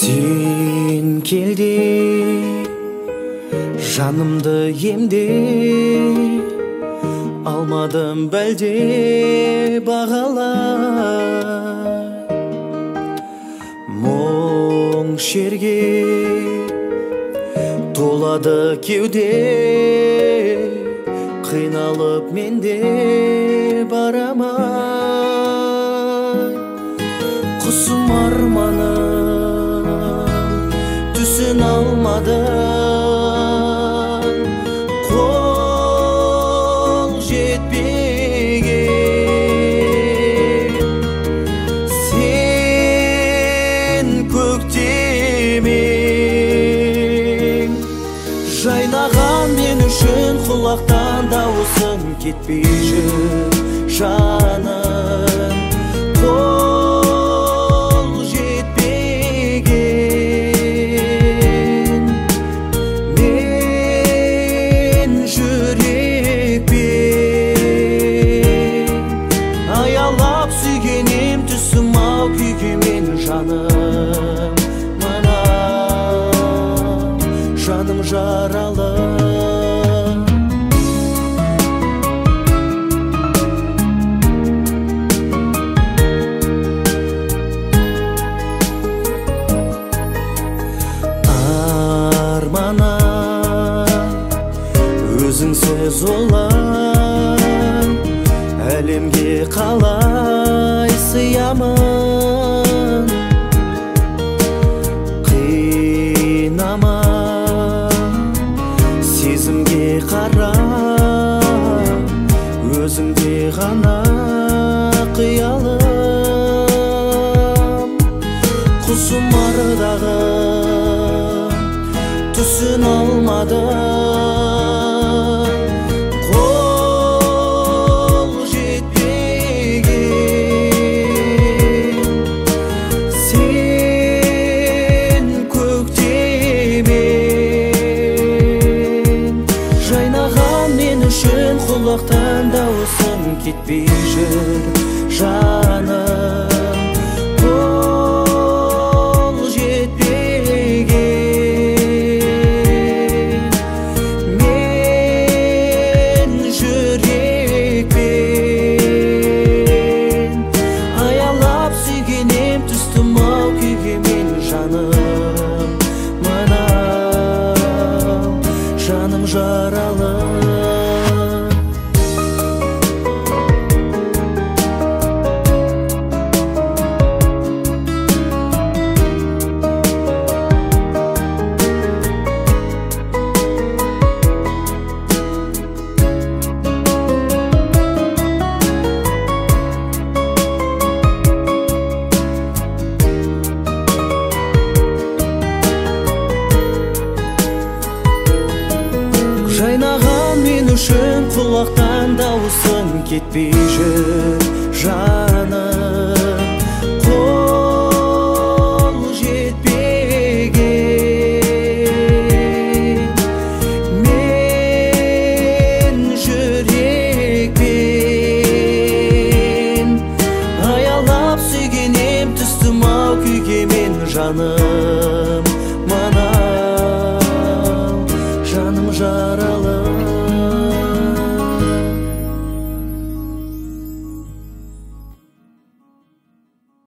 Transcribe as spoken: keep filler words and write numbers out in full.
Сен келді жанымды емде, алмадым бәлде бағалай. Мұң шерге толады кеуде, қиналып менде барамай. Құсым арманым түсін алмады, қол жетпеген. Сен көктемең, жайнаған мен үшін құлақтан дауысың кетпей жүр жаным. Қол жетпеген мен жүрекпен, аялап сүйгенем түсім ау күйгемен жаным. Мына жаным жаралы. Өзіңсіз олай әлемге қалай сыямын. Қинама сезімге қара, өзіңде ғана қиялым. Құсым арыдағы түсін алмады, құлақтан дауысың кетпей жүр жаным. Қол жетпеген мен жүрекпен, аялап сүйгенем түстім ау күйгемен жаным. Мына жаным жаралы. Жайнаған мен үшін құлақтан дауысың кетпей жүр жаным. Қол жетпеген мен жүрекпен, аялап сүйгенем түстім ау күйгемен жаным.